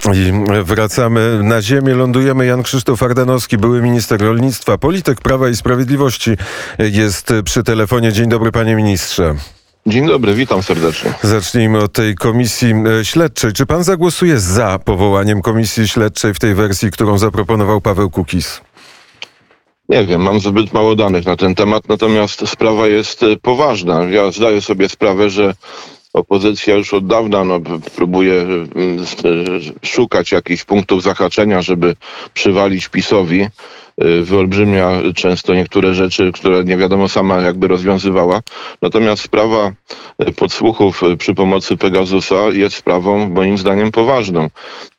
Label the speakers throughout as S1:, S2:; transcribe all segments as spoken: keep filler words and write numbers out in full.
S1: I wracamy na ziemię, lądujemy. Jan Krzysztof Ardanowski, były minister rolnictwa, polityk Prawa i Sprawiedliwości, jest przy telefonie. Dzień dobry, panie ministrze.
S2: Dzień dobry, witam serdecznie.
S1: Zacznijmy od tej komisji śledczej. Czy pan zagłosuje za powołaniem komisji śledczej w tej wersji, którą zaproponował Paweł Kukiz?
S2: Nie wiem, mam zbyt mało danych na ten temat, natomiast sprawa jest poważna. Ja zdaję sobie sprawę, że opozycja już od dawna no, próbuje szukać jakichś punktów zahaczenia, żeby przywalić PiS-owi. Wyolbrzymia często niektóre rzeczy, które nie wiadomo sama jakby rozwiązywała. Natomiast sprawa podsłuchów przy pomocy Pegasusa jest sprawą moim zdaniem poważną.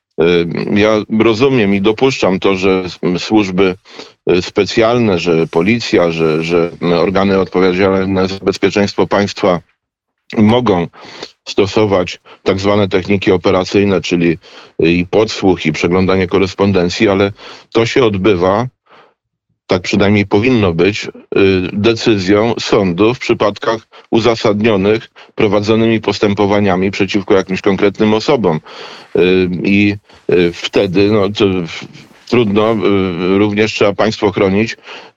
S2: Ja rozumiem i dopuszczam to, że służby specjalne, że policja, że, że organy odpowiedzialne za bezpieczeństwo państwa mogą stosować tak zwane techniki operacyjne, czyli i podsłuch, i przeglądanie korespondencji, ale to się odbywa, tak przynajmniej powinno być, decyzją sądu w przypadkach uzasadnionych prowadzonymi postępowaniami przeciwko jakimś konkretnym osobom. I wtedy no, to trudno, również trzeba państwo chronić.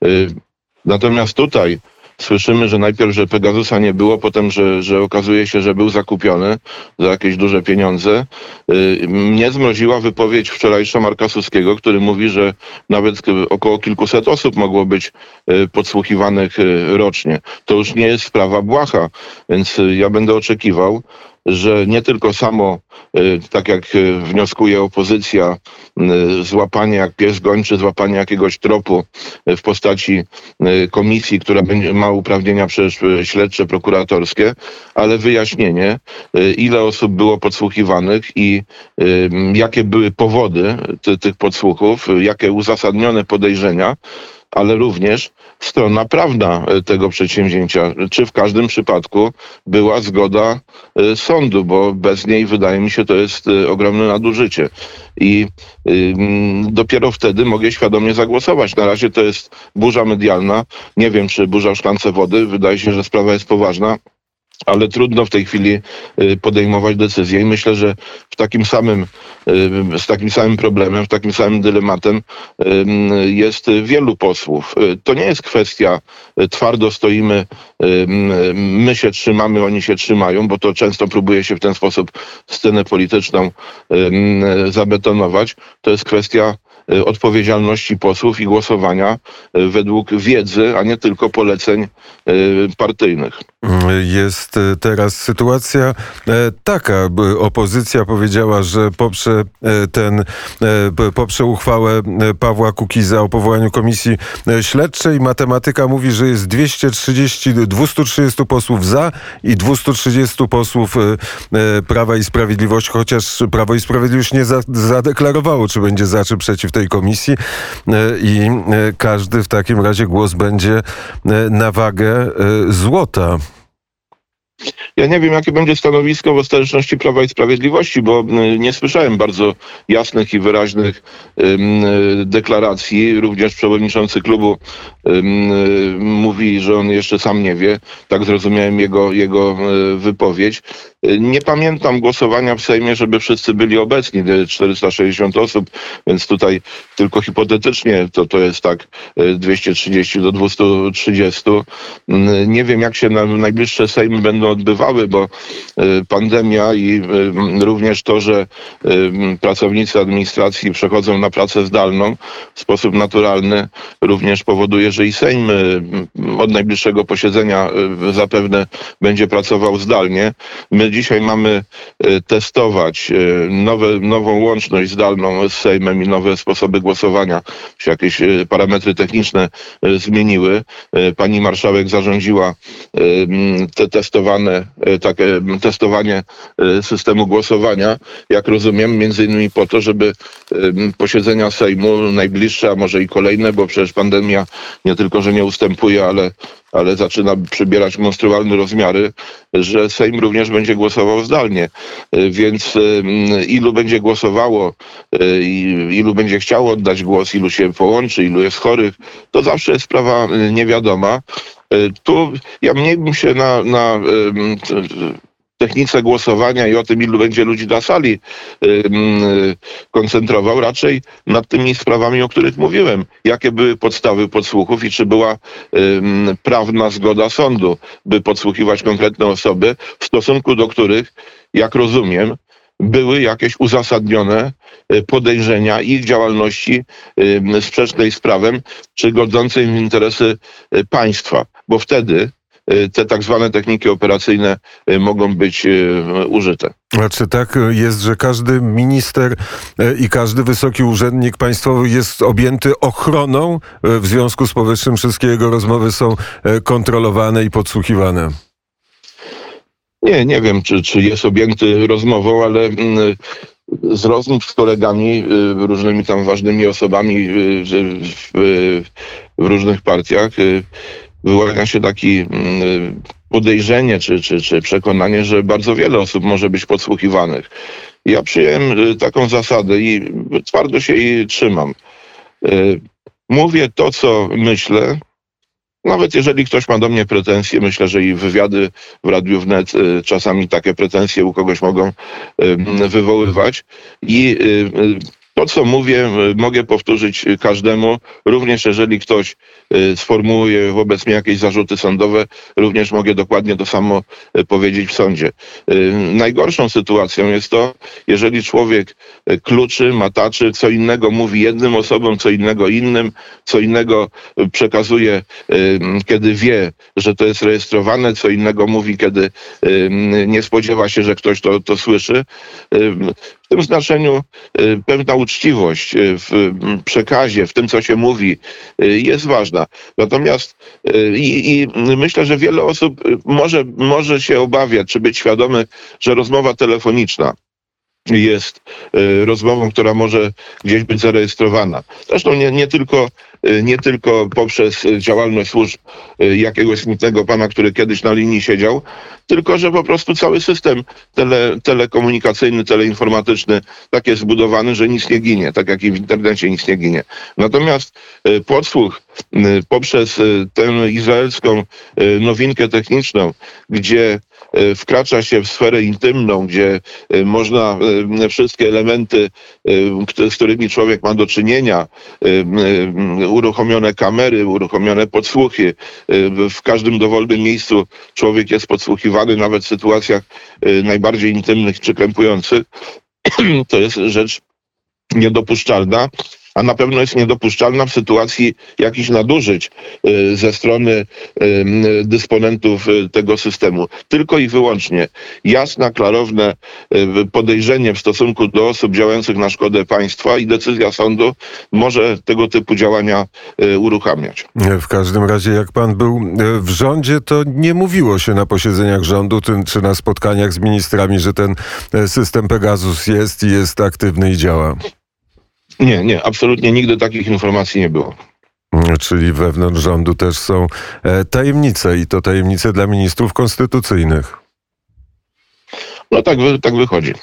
S2: Natomiast tutaj słyszymy, że najpierw, że Pegasusa nie było, potem, że, że okazuje się, że był zakupiony za jakieś duże pieniądze. Mnie zmroziła wypowiedź wczorajsza Marka Suskiego, który mówi, że nawet około kilkuset osób mogło być podsłuchiwanych rocznie. To już nie jest sprawa błaha, więc ja będę oczekiwał, że nie tylko samo, tak jak wnioskuje opozycja, złapanie jak pies gończy, złapanie jakiegoś tropu w postaci komisji, która ma uprawnienia przecież śledcze, prokuratorskie, ale wyjaśnienie, ile osób było podsłuchiwanych i jakie były powody ty, tych podsłuchów, jakie uzasadnione podejrzenia, ale również strona prawna tego przedsięwzięcia. Czy w każdym przypadku była zgoda sądu, bo bez niej, wydaje mi się, to jest ogromne nadużycie. I y, dopiero wtedy mogę świadomie zagłosować. Na razie to jest burza medialna. Nie wiem, czy burza w szklance wody. Wydaje się, że sprawa jest poważna, ale trudno w tej chwili podejmować decyzje i myślę, że w takim samym, z takim samym problemem, w takim samym dylematem jest wielu posłów. To nie jest kwestia twardo stoimy, my się trzymamy, oni się trzymają, bo to często próbuje się w ten sposób scenę polityczną zabetonować. To jest kwestia odpowiedzialności posłów i głosowania według wiedzy, a nie tylko poleceń partyjnych.
S1: Jest teraz sytuacja taka, by opozycja powiedziała, że poprze ten, poprze uchwałę Pawła Kukiza o powołaniu komisji śledczej. Matematyka mówi, że jest dwieście trzydzieści, dwieście trzydzieści posłów za i dwieście trzydzieści posłów Prawa i Sprawiedliwości, chociaż Prawo i Sprawiedliwość nie zadeklarowało, czy będzie za, czy przeciw tej komisji i każdy w takim razie głos będzie na wagę złota.
S2: Ja nie wiem, jakie będzie stanowisko w ostateczności Prawa i Sprawiedliwości, bo nie słyszałem bardzo jasnych i wyraźnych um, deklaracji. Również przewodniczący klubu um, mówi, że on jeszcze sam nie wie. Tak zrozumiałem jego, jego wypowiedź. Nie pamiętam głosowania w Sejmie, żeby wszyscy byli obecni, czterysta sześćdziesiąt osób, więc tutaj tylko hipotetycznie to, to jest tak dwieście trzydzieści do dwustu trzydziestu. Nie wiem, jak się na najbliższe Sejmy będą odbywały, bo pandemia i również to, że pracownicy administracji przechodzą na pracę zdalną w sposób naturalny, również powoduje, że i Sejm od najbliższego posiedzenia zapewne będzie pracował zdalnie. My dzisiaj mamy testować nowe, nową łączność zdalną z Sejmem i nowe sposoby głosowania. Się jakieś parametry techniczne zmieniły. Pani marszałek zarządziła te testowane, takie testowanie systemu głosowania, jak rozumiem, między innymi po to, żeby posiedzenia Sejmu najbliższe, a może i kolejne, bo przecież pandemia nie tylko, że nie ustępuje, ale ale zaczyna przybierać monstrualne rozmiary, że Sejm również będzie głosował zdalnie. Więc ilu będzie głosowało, ilu będzie chciało oddać głos, ilu się połączy, ilu jest chorych, to zawsze jest sprawa niewiadoma. Tu ja mniej bym się na, na technice głosowania i o tym, ilu będzie ludzi na sali yy, koncentrował, raczej nad tymi sprawami, o których mówiłem. Jakie były podstawy podsłuchów i czy była yy, prawna zgoda sądu, by podsłuchiwać konkretne osoby, w stosunku do których, jak rozumiem, były jakieś uzasadnione podejrzenia ich działalności sprzecznej z prawem, czy godzącej w interesy państwa, bo wtedy te tak zwane techniki operacyjne mogą być użyte.
S1: A czy tak jest, że każdy minister i każdy wysoki urzędnik państwowy jest objęty ochroną? W związku z powyższym wszystkie jego rozmowy są kontrolowane i podsłuchiwane?
S2: Nie, nie wiem, czy, czy jest objęty rozmową, ale z rozmów z kolegami, różnymi tam ważnymi osobami w, w różnych partiach wyłania się takie podejrzenie czy, czy, czy przekonanie, że bardzo wiele osób może być podsłuchiwanych. Ja przyjąłem taką zasadę i twardo się jej trzymam. Mówię to, co myślę. Nawet jeżeli ktoś ma do mnie pretensje, myślę, że i wywiady w Radiu Wnet czasami takie pretensje u kogoś mogą wywoływać. I to, co mówię, mogę powtórzyć każdemu, również jeżeli ktoś sformułuje wobec mnie jakieś zarzuty sądowe, również mogę dokładnie to samo powiedzieć w sądzie. Najgorszą sytuacją jest to, jeżeli człowiek kluczy, mataczy, co innego mówi jednym osobom, co innego innym, co innego przekazuje, kiedy wie, że to jest rejestrowane, co innego mówi, kiedy nie spodziewa się, że ktoś to, to słyszy. W tym znaczeniu pewna uczciwość w przekazie, w tym, co się mówi, jest ważna. Natomiast i, i myślę, że wiele osób może, może się obawiać, czy być świadomy, że rozmowa telefoniczna jest rozmową, która może gdzieś być zarejestrowana. Zresztą nie, nie, tylko, nie tylko poprzez działalność służb jakiegoś smutnego pana, który kiedyś na linii siedział, tylko że po prostu cały system tele, telekomunikacyjny, teleinformatyczny tak jest zbudowany, że nic nie ginie, tak jak i w internecie nic nie ginie. Natomiast podsłuch poprzez tę izraelską nowinkę techniczną, gdzie wkracza się w sferę intymną, gdzie można wszystkie elementy, z którymi człowiek ma do czynienia, uruchomione kamery, uruchomione podsłuchy, w każdym dowolnym miejscu człowiek jest podsłuchiwany, nawet w sytuacjach najbardziej intymnych czy krępujących, to jest rzecz niedopuszczalna. A na pewno jest niedopuszczalna w sytuacji jakichś nadużyć ze strony dysponentów tego systemu. Tylko i wyłącznie jasne, klarowne podejrzenie w stosunku do osób działających na szkodę państwa i decyzja sądu może tego typu działania uruchamiać.
S1: W każdym razie, jak pan był w rządzie, to nie mówiło się na posiedzeniach rządu czy na spotkaniach z ministrami, że ten system Pegasus jest i jest aktywny i działa.
S2: Nie, nie, absolutnie nigdy takich informacji nie było.
S1: Czyli wewnątrz rządu też są tajemnice i to tajemnice dla ministrów konstytucyjnych.
S2: No tak, tak wychodzi.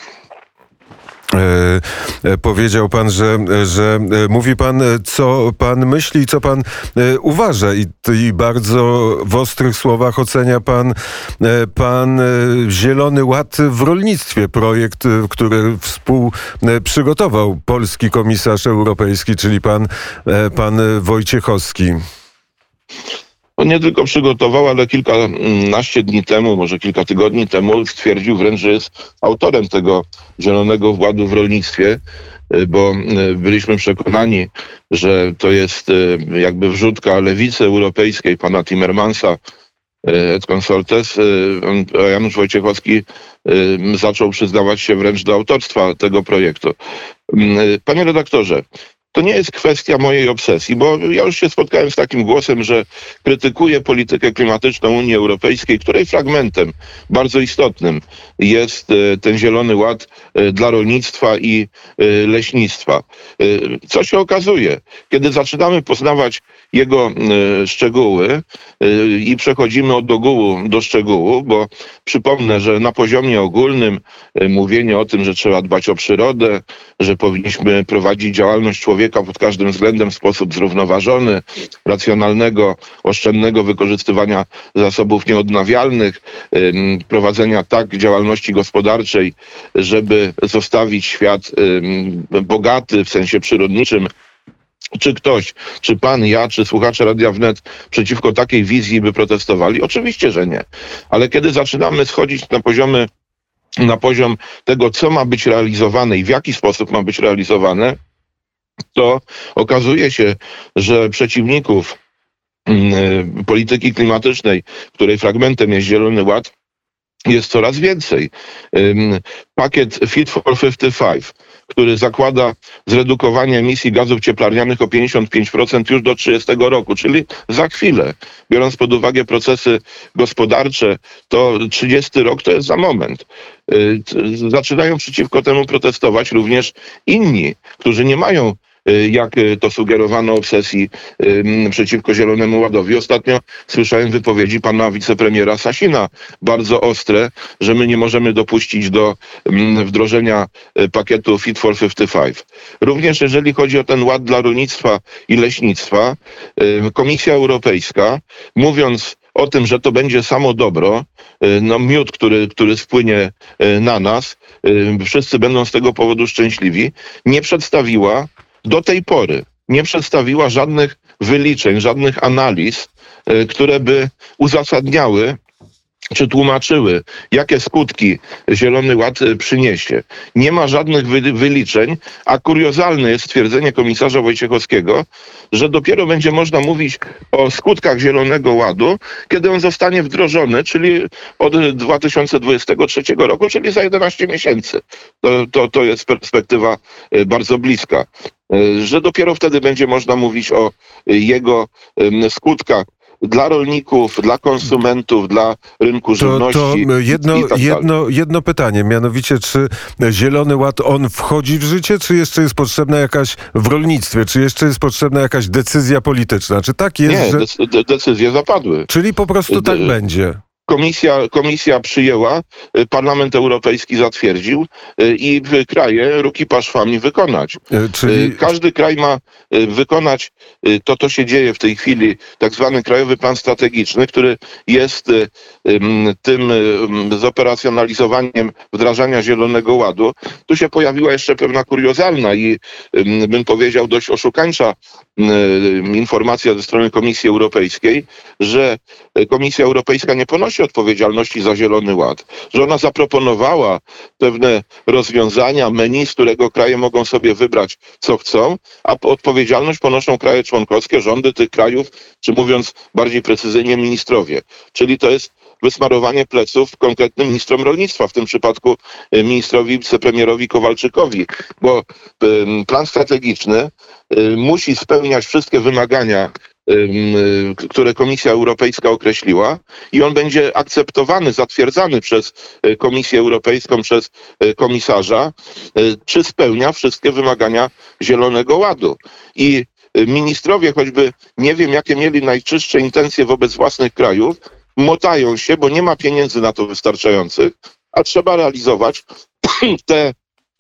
S1: E, powiedział pan, że, że mówi pan, co pan myśli, co pan e, uważa i, i bardzo w ostrych słowach ocenia pan, e, pan e, Zielony Ład w rolnictwie, projekt, który współprzygotował polski komisarz europejski, czyli pan, e, pan Wojciechowski.
S2: On nie tylko przygotował, ale kilkanaście dni temu, może kilka tygodni temu stwierdził wręcz, że jest autorem tego Zielonego Ładu w rolnictwie, bo byliśmy przekonani, że to jest jakby wrzutka lewicy europejskiej, pana Timmermansa, et consortes. Janusz Wojciechowski zaczął przyznawać się wręcz do autorstwa tego projektu. Panie redaktorze, to nie jest kwestia mojej obsesji, bo ja już się spotkałem z takim głosem, że krytykuję politykę klimatyczną Unii Europejskiej, której fragmentem bardzo istotnym jest ten Zielony Ład, dla rolnictwa i leśnictwa. Co się okazuje? Kiedy zaczynamy poznawać jego szczegóły i przechodzimy od ogółu do szczegółu, bo przypomnę, że na poziomie ogólnym mówienie o tym, że trzeba dbać o przyrodę, że powinniśmy prowadzić działalność człowieka pod każdym względem w sposób zrównoważony, racjonalnego, oszczędnego wykorzystywania zasobów nieodnawialnych, prowadzenia tak działalności gospodarczej, żeby zostawić świat bogaty w sensie przyrodniczym. Czy ktoś, czy pan, ja, czy słuchacze Radia Wnet przeciwko takiej wizji by protestowali? Oczywiście, że nie. Ale kiedy zaczynamy schodzić na poziomy, na poziom tego, co ma być realizowane i w jaki sposób ma być realizowane, to okazuje się, że przeciwników y, polityki klimatycznej, której fragmentem jest Zielony Ład, jest coraz więcej. Y, pakiet Fit for pięćdziesiąt pięć, który zakłada zredukowanie emisji gazów cieplarnianych o pięćdziesiąt pięć procent już do trzydziestego roku, czyli za chwilę. Biorąc pod uwagę procesy gospodarcze, to trzydziesty rok to jest za moment. Zaczynają przeciwko temu protestować również inni, którzy nie mają, jak to sugerowano, obsesji przeciwko Zielonemu Ładowi. Ostatnio słyszałem wypowiedzi pana wicepremiera Sasina, bardzo ostre, że my nie możemy dopuścić do wdrożenia pakietu Fit for pięćdziesiąt pięć. Również jeżeli chodzi o ten ład dla rolnictwa i leśnictwa, Komisja Europejska, mówiąc o tym, że to będzie samo dobro, no miód, który, który spłynie na nas, wszyscy będą z tego powodu szczęśliwi, nie przedstawiła do tej pory, nie przedstawiła żadnych wyliczeń, żadnych analiz, które by uzasadniały czy tłumaczyły, jakie skutki Zielony Ład przyniesie. Nie ma żadnych wy- wyliczeń, a kuriozalne jest stwierdzenie komisarza Wojciechowskiego, że dopiero będzie można mówić o skutkach Zielonego Ładu, kiedy on zostanie wdrożony, czyli od dwa tysiące dwudziestego trzeciego roku, czyli za jedenaście miesięcy. To, to, to jest perspektywa bardzo bliska. Że dopiero wtedy będzie można mówić o jego skutkach dla rolników, dla konsumentów, dla rynku żywności.
S1: To, to jedno,
S2: i tak
S1: jedno, jedno pytanie, mianowicie czy Zielony Ład, on wchodzi w życie, czy jeszcze jest potrzebna jakaś w rolnictwie, czy jeszcze jest potrzebna jakaś decyzja polityczna? Czy tak jest,
S2: Nie,
S1: że...
S2: dec- decyzje zapadły.
S1: Czyli po prostu tak
S2: De-
S1: będzie.
S2: Komisja, komisja przyjęła, Parlament Europejski zatwierdził i kraje ruki paszwami wykonać.
S1: Czyli...
S2: Każdy kraj ma wykonać to, co się dzieje w tej chwili, tak zwany Krajowy Plan Strategiczny, który jest tym zoperacjonalizowaniem wdrażania Zielonego Ładu. Tu się pojawiła jeszcze pewna kuriozalna i bym powiedział dość oszukańcza informacja ze strony Komisji Europejskiej, że Komisja Europejska nie ponosi odpowiedzialności za Zielony Ład, że ona zaproponowała pewne rozwiązania, menu, z którego kraje mogą sobie wybrać, co chcą, a odpowiedzialność ponoszą kraje członkowskie, rządy tych krajów, czy mówiąc bardziej precyzyjnie ministrowie. Czyli to jest wysmarowanie pleców konkretnym ministrom rolnictwa, w tym przypadku ministrowi wicepremierowi Kowalczykowi, bo plan strategiczny musi spełniać wszystkie wymagania, które Komisja Europejska określiła i on będzie akceptowany, zatwierdzany przez Komisję Europejską, przez komisarza, czy spełnia wszystkie wymagania Zielonego Ładu. I ministrowie, choćby nie wiem, jakie mieli najczystsze intencje wobec własnych krajów, motają się, bo nie ma pieniędzy na to wystarczających, a trzeba realizować te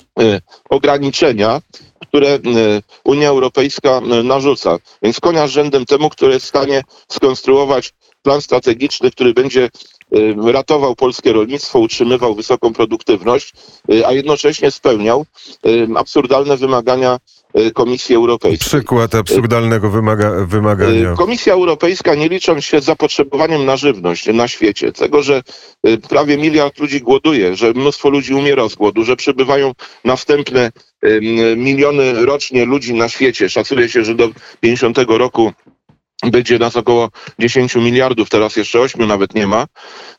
S2: ograniczenia, które Unia Europejska narzuca. Więc konia z rzędem temu, który jest w stanie skonstruować plan strategiczny, który będzie ratował polskie rolnictwo, utrzymywał wysoką produktywność, a jednocześnie spełniał absurdalne wymagania Komisji Europejskiej.
S1: Przykład absurdalnego wymaga, wymagania.
S2: Komisja Europejska, nie licząc się z zapotrzebowaniem na żywność na świecie, tego, że prawie miliard ludzi głoduje, że mnóstwo ludzi umiera z głodu, że przybywają następne miliony rocznie ludzi na świecie. Szacuje się, że do pięćdziesiątego roku będzie nas około dziesięć miliardów, teraz jeszcze ośmiu nawet nie ma,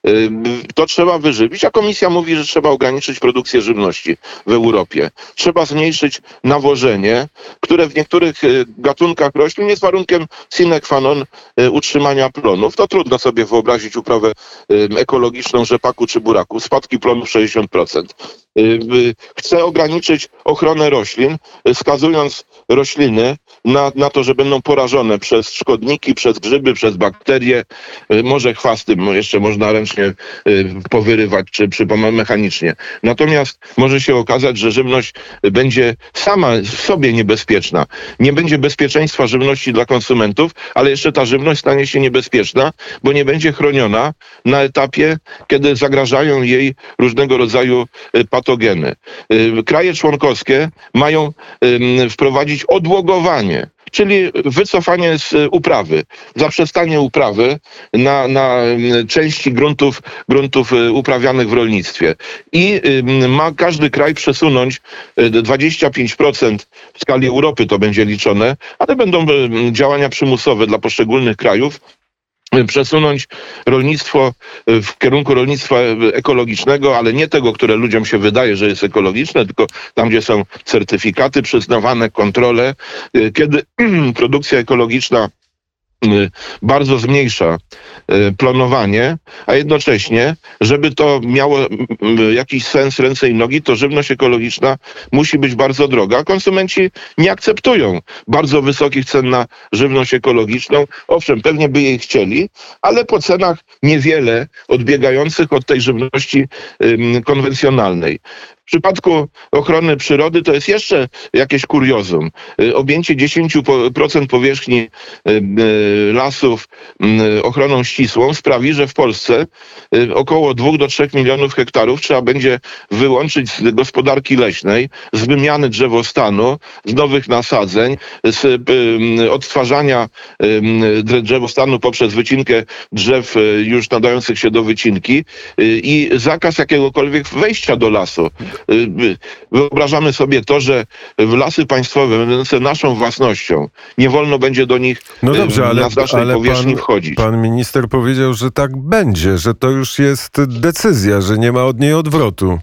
S2: to trzeba wyżywić, a Komisja mówi, że trzeba ograniczyć produkcję żywności w Europie. Trzeba zmniejszyć nawożenie, które w niektórych gatunkach roślin jest warunkiem sine qua non utrzymania plonów. To trudno sobie wyobrazić uprawę ekologiczną rzepaku czy buraku. Spadki plonów sześćdziesiąt procent. chce ograniczyć ochronę roślin, skazując rośliny na, na to, że będą porażone przez szkodniki, przez grzyby, przez bakterie, może chwasty jeszcze można ręcznie powyrywać, czy, czy mechanicznie. Natomiast może się okazać, że żywność będzie sama w sobie niebezpieczna. Nie będzie bezpieczeństwa żywności dla konsumentów, ale jeszcze ta żywność stanie się niebezpieczna, bo nie będzie chroniona na etapie, kiedy zagrażają jej różnego rodzaju patogeny. Kraje członkowskie mają wprowadzić odłogowanie, czyli wycofanie z uprawy, zaprzestanie uprawy na, na części gruntów, gruntów uprawianych w rolnictwie. I ma każdy kraj przesunąć dwadzieścia pięć procent w skali Europy, to będzie liczone, ale będą działania przymusowe dla poszczególnych krajów, przesunąć rolnictwo w kierunku rolnictwa ekologicznego, ale nie tego, które ludziom się wydaje, że jest ekologiczne, tylko tam, gdzie są certyfikaty przyznawane, kontrole. Kiedy produkcja ekologiczna bardzo zmniejsza planowanie, a jednocześnie, żeby to miało jakiś sens, ręce i nogi, to żywność ekologiczna musi być bardzo droga. Konsumenci nie akceptują bardzo wysokich cen na żywność ekologiczną. Owszem, pewnie by jej chcieli, ale po cenach niewiele odbiegających od tej żywności konwencjonalnej. W przypadku ochrony przyrody to jest jeszcze jakieś kuriozum. Objęcie dziesięć procent powierzchni lasów ochroną ścisłą sprawi, że w Polsce około dwóch do trzech milionów hektarów trzeba będzie wyłączyć z gospodarki leśnej, z wymiany drzewostanu, z nowych nasadzeń, z odtwarzania drzewostanu poprzez wycinkę drzew już nadających się do wycinki i zakaz jakiegokolwiek wejścia do lasu. Wyobrażamy sobie to, że w lasy państwowe będące naszą własnością nie wolno będzie do nich
S1: no dobrze, ale,
S2: na znacznej
S1: ale
S2: powierzchni
S1: pan,
S2: wchodzić.
S1: Pan minister powiedział, że tak będzie, że to już jest decyzja, że nie ma od niej odwrotu.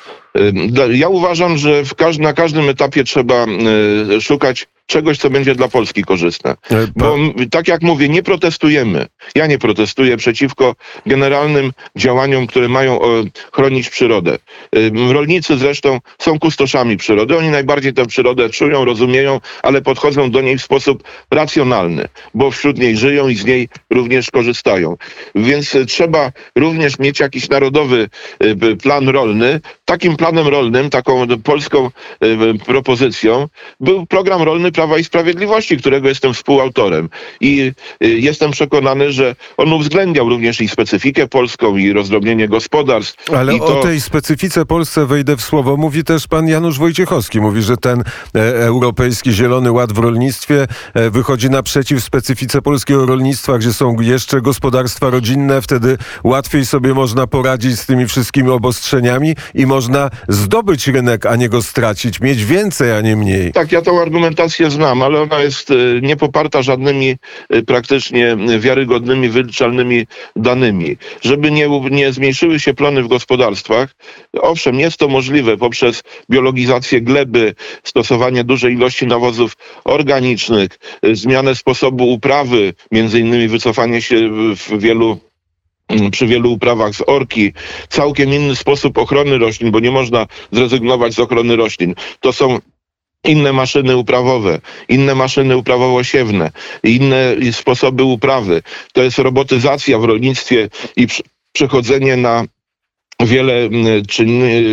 S2: Ja uważam, że w każdy, na każdym etapie trzeba szukać czegoś, co będzie dla Polski korzystne. Bo tak jak mówię, nie protestujemy. Ja nie protestuję przeciwko generalnym działaniom, które mają chronić przyrodę. Rolnicy zresztą są kustoszami przyrody. Oni najbardziej tę przyrodę czują, rozumieją, ale podchodzą do niej w sposób racjonalny, bo wśród niej żyją i z niej również korzystają. Więc trzeba również mieć jakiś narodowy plan rolny. Takim planem rolnym, taką polską propozycją był program rolny Prawa i Sprawiedliwości, którego jestem współautorem. I jestem przekonany, że on uwzględniał również i specyfikę polską, i rozdrobnienie gospodarstw.
S1: Ale
S2: i to...
S1: o tej specyfice Polsce wejdę w słowo. Mówi też pan Janusz Wojciechowski. Mówi, że ten e, Europejski Zielony Ład w rolnictwie e, wychodzi naprzeciw specyfice polskiego rolnictwa, gdzie są jeszcze gospodarstwa rodzinne. Wtedy łatwiej sobie można poradzić z tymi wszystkimi obostrzeniami i można zdobyć rynek, a nie go stracić. Mieć więcej, a nie mniej.
S2: Tak, ja tą argumentację znam, ale ona jest nie poparta żadnymi praktycznie wiarygodnymi, wyliczalnymi danymi. Żeby nie, nie zmniejszyły się plony w gospodarstwach, owszem, jest to możliwe poprzez biologizację gleby, stosowanie dużej ilości nawozów organicznych, zmianę sposobu uprawy, między innymi wycofanie się w wielu przy wielu uprawach z orki, całkiem inny sposób ochrony roślin, bo nie można zrezygnować z ochrony roślin. To są inne maszyny uprawowe, inne maszyny uprawowo-siewne, inne sposoby uprawy. To jest robotyzacja w rolnictwie i przechodzenie na wiele czynny,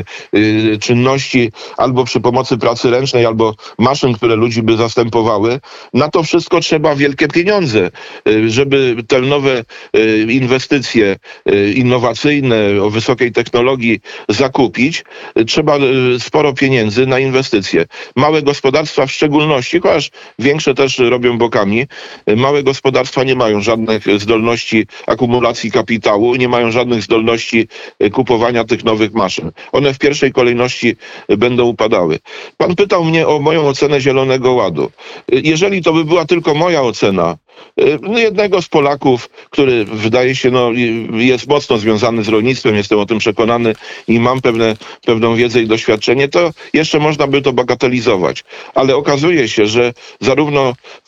S2: czynności albo przy pomocy pracy ręcznej, albo maszyn, które ludzi by zastępowały. Na to wszystko trzeba wielkie pieniądze, żeby te nowe inwestycje innowacyjne o wysokiej technologii zakupić. Trzeba sporo pieniędzy na inwestycje. Małe gospodarstwa w szczególności, chociaż większe też robią bokami, małe gospodarstwa nie mają żadnych zdolności akumulacji kapitału, nie mają żadnych zdolności kupowania tych nowych maszyn. One w pierwszej kolejności będą upadały. Pan pytał mnie o moją ocenę Zielonego Ładu. Jeżeli to by była tylko moja ocena, jednego z Polaków, który wydaje się, no, jest mocno związany z rolnictwem, jestem o tym przekonany i mam pewne, pewną wiedzę i doświadczenie, to jeszcze można by to bagatelizować. Ale okazuje się, że zarówno w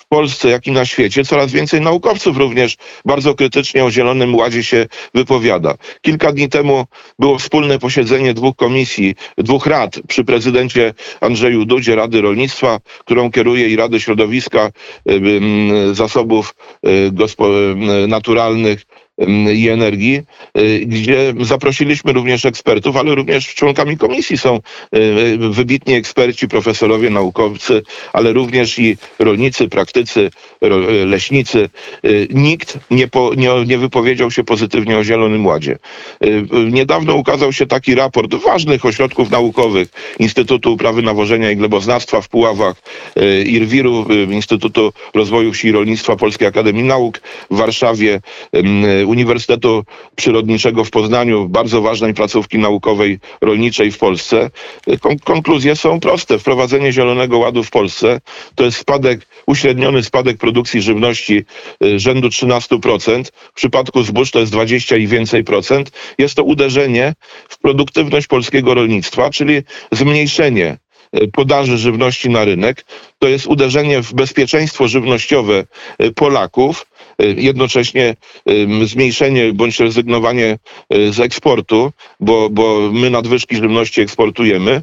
S2: Polsce, jak i na świecie coraz więcej naukowców również bardzo krytycznie o Zielonym Ładzie się wypowiada. Kilka dni temu było wspólne posiedzenie dwóch komisji, dwóch rad przy prezydencie Andrzeju Dudzie, Rady Rolnictwa, którą kieruje, i Rady Środowiska, Zasobów Naturalnych i Energii, gdzie zaprosiliśmy również ekspertów, ale również członkami komisji są wybitni eksperci, profesorowie, naukowcy, ale również i rolnicy, praktycy, leśnicy. Nikt nie, po, nie, nie wypowiedział się pozytywnie o Zielonym Ładzie. Niedawno ukazał się taki raport ważnych ośrodków naukowych, Instytutu Uprawy Nawożenia i Gleboznawstwa w Puławach, IRWIR-u, Instytutu Rozwoju Wsi i Rolnictwa Polskiej Akademii Nauk w Warszawie, Uniwersytetu Przyrodniczego w Poznaniu, bardzo ważnej placówki naukowej rolniczej w Polsce. Konkluzje są proste. Wprowadzenie Zielonego Ładu w Polsce to jest spadek, uśredniony spadek produkcji żywności rzędu trzynaście procent. W przypadku zbóż to jest dwadzieścia i więcej procent. Jest to uderzenie w produktywność polskiego rolnictwa, czyli zmniejszenie podaży żywności na rynek. To jest uderzenie w bezpieczeństwo żywnościowe Polaków, jednocześnie zmniejszenie bądź rezygnowanie z eksportu, bo, bo my nadwyżki żywności eksportujemy.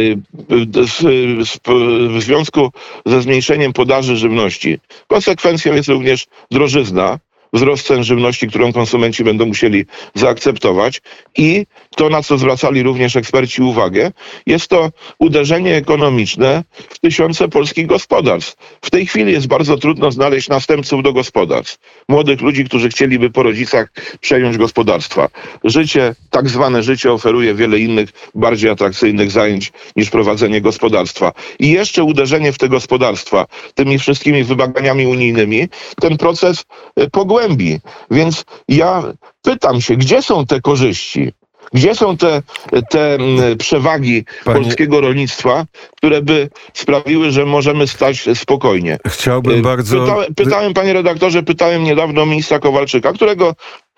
S2: W związku ze zmniejszeniem podaży żywności konsekwencją jest również drożyzna, wzrost cen żywności, którą konsumenci będą musieli zaakceptować, i to, na co zwracali również eksperci uwagę, jest to uderzenie ekonomiczne w tysiące polskich gospodarstw. W tej chwili jest bardzo trudno znaleźć następców do gospodarstw. Młodych ludzi, którzy chcieliby po rodzicach przejąć gospodarstwa. Życie, tak zwane życie, oferuje wiele innych, bardziej atrakcyjnych zajęć niż prowadzenie gospodarstwa. I jeszcze uderzenie w te gospodarstwa tymi wszystkimi wymaganiami unijnymi ten proces pogłębi. Więc ja pytam się, gdzie są te korzyści? Gdzie są te, te przewagi Panie... polskiego rolnictwa, które by sprawiły, że możemy stać spokojnie?
S1: Chciałbym bardzo...
S2: Pytałem, pytałem, panie redaktorze, pytałem niedawno ministra Kowalczyka, którego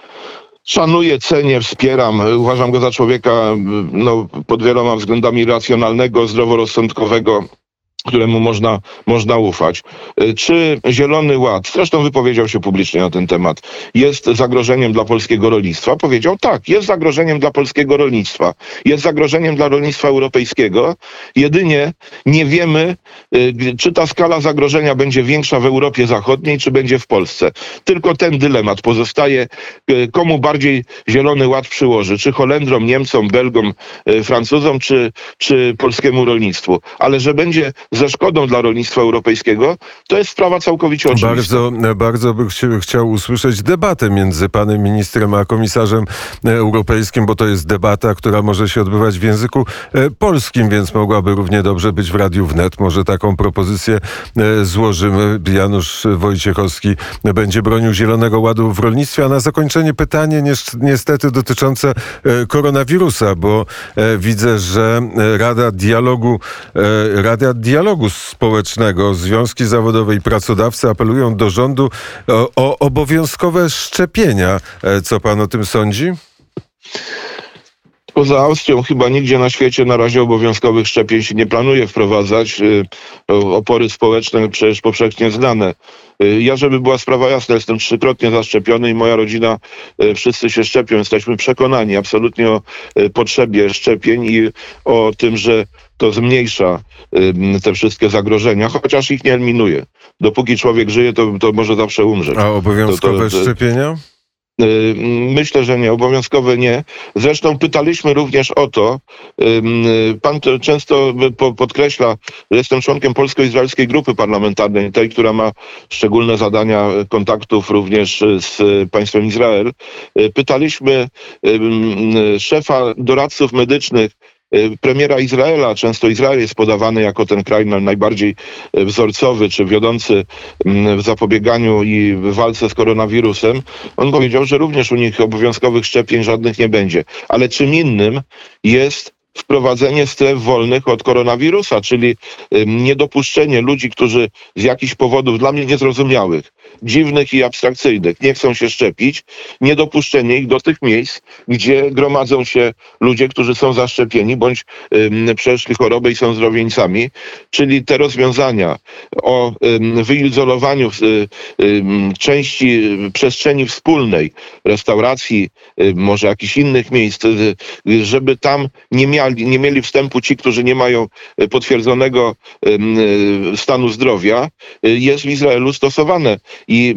S2: szanuję, cenię, wspieram. Uważam go za człowieka no, pod wieloma względami racjonalnego, zdroworozsądkowego, któremu można, można ufać. Czy Zielony Ład, zresztą wypowiedział się publicznie na ten temat, jest zagrożeniem dla polskiego rolnictwa? Powiedział tak, jest zagrożeniem dla polskiego rolnictwa. Jest zagrożeniem dla rolnictwa europejskiego. Jedynie nie wiemy, czy ta skala zagrożenia będzie większa w Europie Zachodniej, czy będzie w Polsce. Tylko ten dylemat pozostaje, komu bardziej Zielony Ład przyłoży. Czy Holendrom, Niemcom, Belgom, Francuzom, czy, czy polskiemu rolnictwu. Ale że będzie ze szkodą dla rolnictwa europejskiego, to jest sprawa całkowicie oczywista.
S1: Bardzo, bardzo bym chciał usłyszeć debatę między panem ministrem a komisarzem europejskim, bo to jest debata, która może się odbywać w języku polskim, więc mogłaby równie dobrze być w Radiu Wnet. Może taką propozycję złożymy. Janusz Wojciechowski będzie bronił Zielonego Ładu w rolnictwie, a na zakończenie pytanie niestety dotyczące koronawirusa, bo widzę, że Rada Dialogu Rada Dialogu Społecznego, związki zawodowe i pracodawcy apelują do rządu o, o obowiązkowe szczepienia. Co pan o tym sądzi?
S2: Poza Austrią chyba nigdzie na świecie na razie obowiązkowych szczepień się nie planuje wprowadzać. Opory społeczne przecież powszechnie znane. Ja, żeby była sprawa jasna, jestem trzykrotnie zaszczepiony i moja rodzina, wszyscy się szczepią. Jesteśmy przekonani absolutnie o potrzebie szczepień i o tym, że to zmniejsza te wszystkie zagrożenia, chociaż ich nie eliminuje. Dopóki człowiek żyje, to, to może zawsze umrzeć.
S1: A obowiązkowe to, to, to,
S2: szczepienia? Myślę, że nie. Obowiązkowe nie. Zresztą pytaliśmy również o to. Pan często podkreśla, że jestem członkiem polsko-izraelskiej grupy parlamentarnej, tej, która ma szczególne zadania kontaktów również z państwem Izrael. Pytaliśmy szefa doradców medycznych premiera Izraela. Często Izrael jest podawany jako ten kraj najbardziej wzorcowy czy wiodący w zapobieganiu i w walce z koronawirusem. On powiedział, że również u nich obowiązkowych szczepień żadnych nie będzie. Ale czym innym jest wprowadzenie stref wolnych od koronawirusa, czyli niedopuszczenie ludzi, którzy z jakichś powodów dla mnie niezrozumiałych, dziwnych i abstrakcyjnych nie chcą się szczepić, niedopuszczenie ich do tych miejsc, gdzie gromadzą się ludzie, którzy są zaszczepieni bądź ym, przeszli chorobę i są zdrowieńcami, czyli te rozwiązania o ym, wyizolowaniu y, y, części przestrzeni wspólnej, restauracji, y, może jakichś innych miejsc, y, żeby tam nie mieli, nie mieli wstępu ci, którzy nie mają potwierdzonego y, stanu zdrowia, y, jest w Izraelu stosowane. I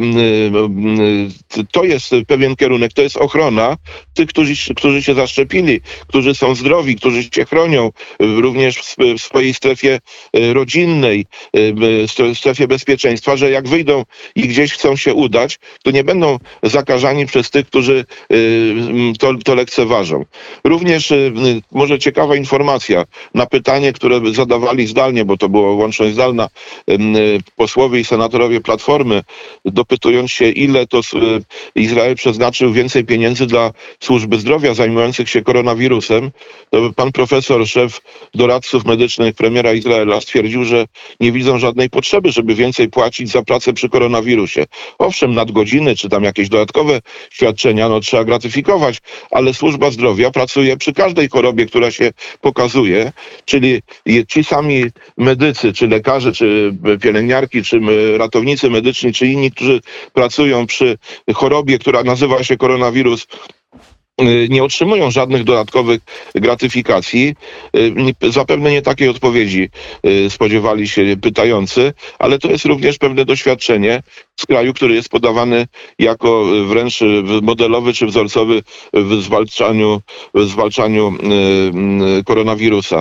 S2: y, to jest pewien kierunek, to jest ochrona tych, którzy, którzy się zaszczepili, którzy są zdrowi, którzy się chronią, również w, w swojej strefie rodzinnej, w strefie bezpieczeństwa, że jak wyjdą i gdzieś chcą się udać, to nie będą zakażani przez tych, którzy to, to lekceważą. Również może ciekawa informacja na pytanie, które zadawali zdalnie, bo to była łączność zdalna, posłowie i senatorowie Platformy, dopytując się, ile to Izrael przeznaczył więcej pieniędzy dla służby zdrowia zajmujących się koronawirusem, to pan profesor, szef doradców medycznych premiera Izraela stwierdził, że nie widzą żadnej potrzeby, żeby więcej płacić za pracę przy koronawirusie. Owszem, nadgodziny czy tam jakieś dodatkowe świadczenia, no trzeba gratyfikować, ale służba zdrowia pracuje przy każdej chorobie, która się pokazuje, czyli ci sami medycy, czy lekarze, czy pielęgniarki, czy ratownicy medyczni, czy inni, którzy pracują przy chorobie, która nazywa się koronawirus, nie otrzymują żadnych dodatkowych gratyfikacji. Zapewne nie takiej odpowiedzi spodziewali się pytający, ale to jest również pewne doświadczenie z kraju, który jest podawany jako wręcz modelowy czy wzorcowy w zwalczaniu, w zwalczaniu koronawirusa.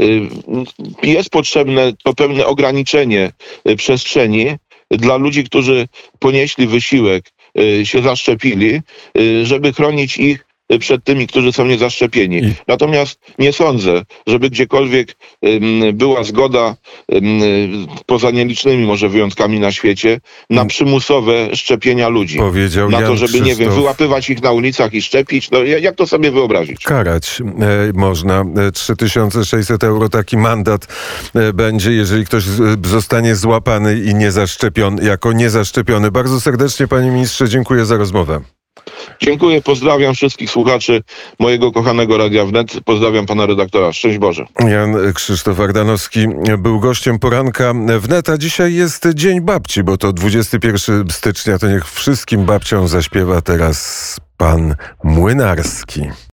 S2: Jest potrzebne to pewne ograniczenie przestrzeni dla ludzi, którzy ponieśli wysiłek, się zaszczepili, żeby chronić ich przed tymi, którzy są niezaszczepieni. I... Natomiast nie sądzę, żeby gdziekolwiek um, była zgoda, um, poza nielicznymi może wyjątkami na świecie, na przymusowe szczepienia ludzi.
S1: Powiedział
S2: na
S1: Jan
S2: to, żeby,
S1: Krzysztof...
S2: nie wiem, wyłapywać ich na ulicach i szczepić. No, jak to sobie wyobrazić?
S1: Karać e, można. trzy tysiące sześćset euro taki mandat e, będzie, jeżeli ktoś z, zostanie złapany i niezaszczepiony, jako niezaszczepiony. Bardzo serdecznie, panie ministrze, dziękuję za rozmowę.
S2: Dziękuję, pozdrawiam wszystkich słuchaczy mojego kochanego Radia Wnet. Pozdrawiam pana redaktora. Szczęść Boże.
S1: Jan Krzysztof Ardanowski był gościem poranka Wnet, a dzisiaj jest Dzień Babci, bo to dwudziestego pierwszego stycznia. To niech wszystkim babciom zaśpiewa teraz pan Młynarski.